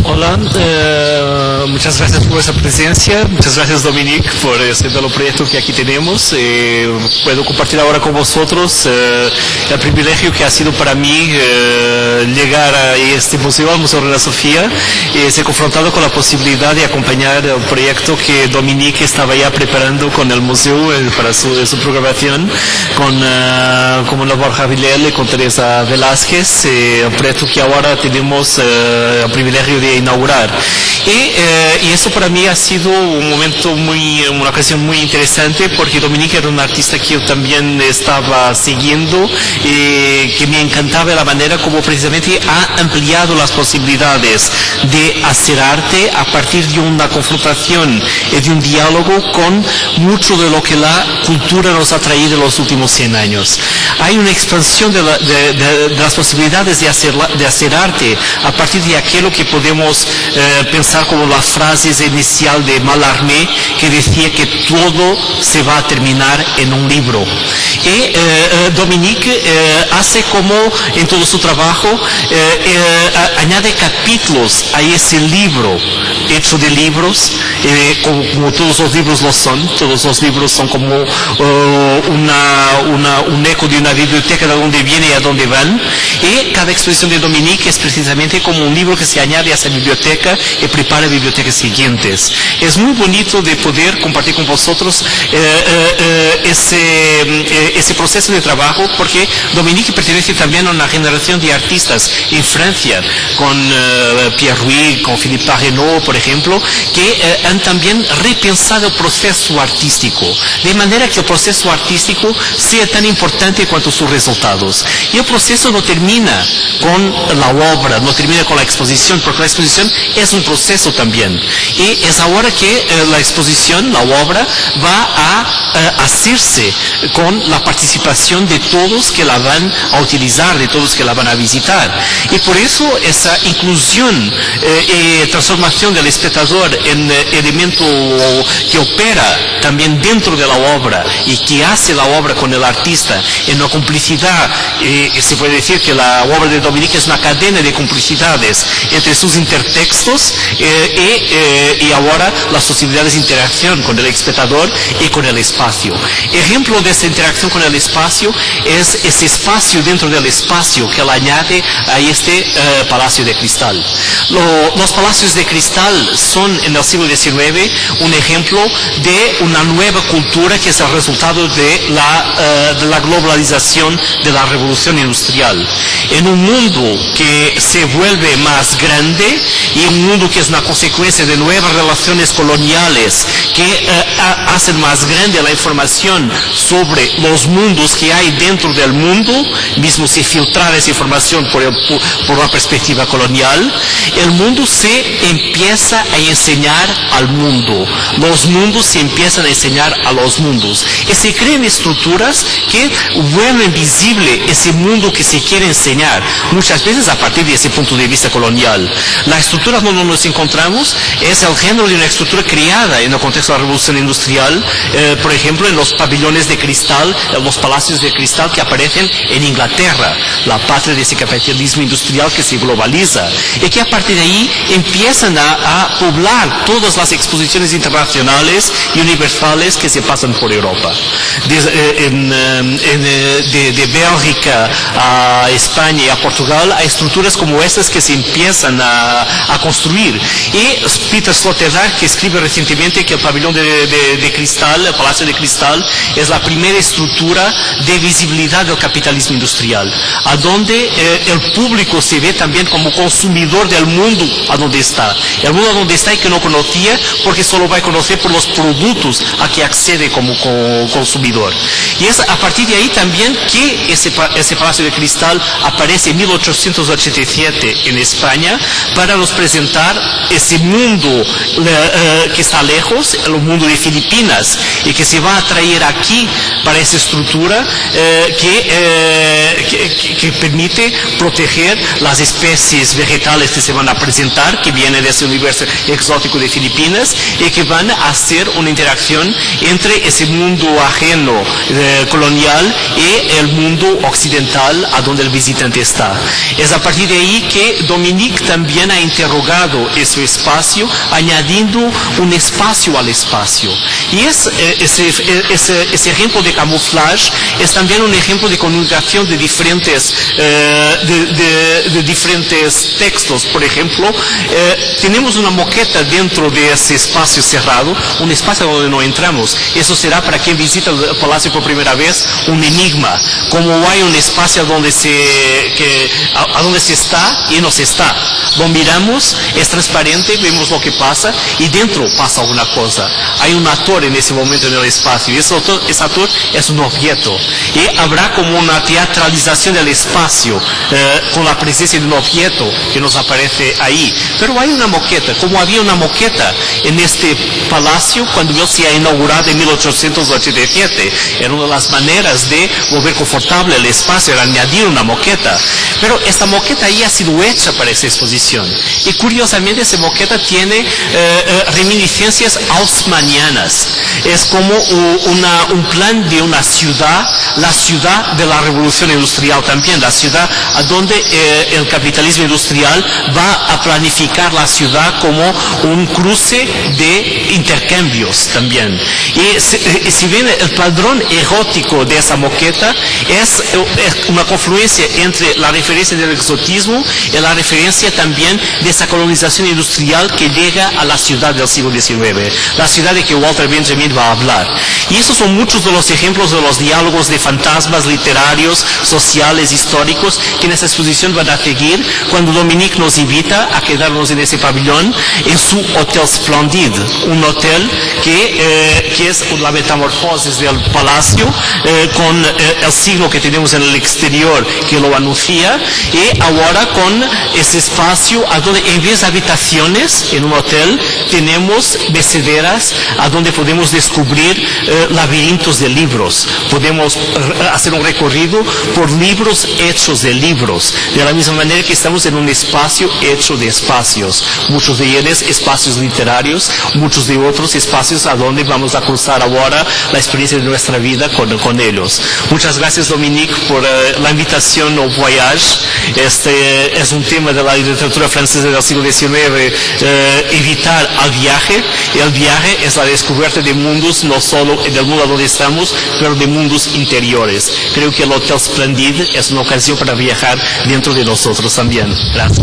Hola, muchas gracias por esa presencia, muchas gracias Dominique por este nuevo proyecto que aquí tenemos. Puedo compartir ahora con vosotros el privilegio que ha sido para mí llegar a este museo, al Museo Reina Sofía, y ser confrontado con la posibilidad de acompañar el proyecto que Dominique estaba ya preparando con el museo para su programación, con la Borja Vilel y con Teresa Velázquez, el proyecto que ahora tenemos el privilegio de inaugurar. Y eso para mí ha sido una ocasión muy interesante, porque Dominique era un artista que yo también estaba siguiendo, que me encantaba la manera como precisamente ha ampliado las posibilidades de hacer arte a partir de una confrontación y de un diálogo con mucho de lo que la cultura nos ha traído en los últimos 100 años. Hay una expansión de las posibilidades de hacer arte a partir de aquello que podemos pensar como la frase inicial de Mallarmé, que decía que todo se va a terminar en un libro. Y Dominique hace como en todo su trabajo, añade capítulos a ese libro hecho de libros, como todos los libros lo son. Todos los libros son como un eco de una biblioteca de donde viene y a dónde van, y cada exposición de Dominique es precisamente como un libro que se añade a esa biblioteca y prepara bibliotecas siguientes. Es muy bonito de poder compartir con vosotros ese proceso de trabajo, porque Dominique pertenece también a una generación de artistas en Francia, con Pierre Rouy, con Philippe Parrenot, por ejemplo, que han también repensado el proceso artístico, de manera que el proceso artístico sea tan importante cuanto sus resultados. Y el proceso no termina con la obra, no termina con la exposición, porque la exposición es un proceso también. Y es ahora que la exposición, la obra, va a hacerse con la participación de todos que la van a utilizar, de todos que la van a visitar. Y por eso esa inclusión y transformación del espectador en elemento que opera también dentro de la obra y que hace la obra con el artista en una complicidad, se puede decir que la obra de Dominique es una cadena de complicidades entre sus intertextos y ahora las posibilidades de interacción con el espectador y con el espacio. Ejemplo de esta interacción con el espacio es ese espacio dentro del espacio que él añade a este Palacio de Cristal. Los palacios de cristal son en el siglo XIX un ejemplo de una nueva cultura que es el resultado de la globalización de la revolución industrial. En un mundo que se vuelve más grande y un mundo que es una consecuencia de nuevas relaciones coloniales que hacen más grande la información sobre los mundos que hay dentro del mundo, mismo si filtrar esa información por la perspectiva colonial, el mundo se empieza a enseñar al mundo. Los mundos se empiezan a enseñar a los mundos. Y se crean estructuras que vuelven visible ese mundo que se quiere enseñar, muchas veces a partir de ese punto de vista colonial. La estructura donde nos encontramos es el género de una estructura creada en el contexto de la revolución industrial, por ejemplo, en los pabellones de cristal, los palacios de cristal que aparecen en Inglaterra, la patria de ese capitalismo industrial que se globaliza, y que a partir de ahí empiezan a poblar todas las exposiciones internacionales y universales que se pasan por Europa. De Bélgica a España y a Portugal hay estructuras como estas que se empiezan a construir. Y Peter Sloterdijk, que escribe recientemente que el pabellón de cristal, el Palacio de Cristal, es la primera estructura de visibilidad del capitalismo industrial, a donde el público se ve también como consumidor del mundo a donde está. El mundo a donde está y que no conocía, porque solo va a conocer por los productos a que accede como consumidor. Y es a partir de ahí también que ese Palacio de Cristal aparece en 1887 en España para nos presentar ese mundo que está lejos, el mundo de Filipinas, y que se va a traer aquí para esa estructura que permite proteger las especies vegetales que se van a presentar, que vienen de ese universo exótico de Filipinas, y que van a hacer una interacción entre ese mundo ajeno colonial y el mundo occidental a donde el visitante está. Es a partir de ahí que Dominique también ha interrogado ese espacio, añadiendo un espacio al espacio. Y ese ejemplo de camuflaje es también un ejemplo de comunicación de diferentes textos. Por ejemplo, tenemos una moqueta dentro de ese espacio cerrado, un espacio donde no entramos. Eso será para quien visita el palacio por primera vez un enigma. Como hay un espacio donde a donde se está y no se está. Lo miramos, es transparente, vemos lo que pasa y dentro pasa alguna cosa. Hay un actor en ese momento en el espacio y ese actor es un objeto. Y habrá como una teatralización del espacio con la presencia de un objeto que nos aparece ahí. Pero hay una moqueta, como había una moqueta en este palacio cuando él se ha inaugurado en 1887. Era una de las maneras de volver confortable el espacio, era añadir una moqueta. Pero esta moqueta ahí ha sido hecha para esa exposición. Y curiosamente esa moqueta tiene reminiscencias haussmannianas. Es como un plan de una ciudad, la ciudad de la revolución industrial también, la ciudad a donde el capitalismo industrial va a planificar la ciudad como un cruce de intercambios también. Y si bien el padrón erótico de esa moqueta es una confluencia entre la referencia del exotismo y la referencia también de esa colonización industrial que llega a la ciudad del siglo XIX, la ciudad de que Walter Benjamin va a hablar. Y esos son muchos de los ejemplos de los diálogos de fantasmas literarios, sociales, históricos, que en esa exposición van a seguir cuando Dominique nos invita a quedarnos en ese pabellón, en su Hotel Splendid, un hotel que es la metamorfosis del palacio, con el signo que tenemos en el exterior que lo anuncia, y ahora con ese espacio a donde en vez de habitaciones en un hotel tenemos becederas a donde podemos descubrir laberintos de libros, podemos hacer un recorrido por libros hechos de libros, de la misma manera que estamos en un espacio hecho de espacios, muchos de ellos espacios literarios, muchos de otros espacios a donde vamos a cruzar ahora la experiencia de nuestra vida con ellos. Muchas gracias, Dominique, por la invitación au voyage. Este es un tema de la literatura francesa del siglo XIX, evitar al viaje. El viaje es la descubierta de mundos, no solo del mundo donde estamos, pero de mundos interiores. Creo que el Hotel Splendid es una ocasión para viajar dentro de nosotros también. Gracias.